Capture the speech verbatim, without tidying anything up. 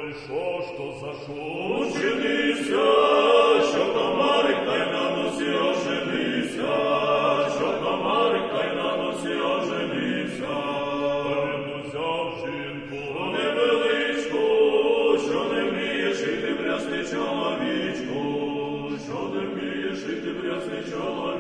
Ой, що ж то за що? Учинися, що комарик та на носі оженився, що комарик та на носі оженився. Він узяв жінку, невеличку, що не вміє жити прясний чоловічку, що не вміє жити прясний чоловічку.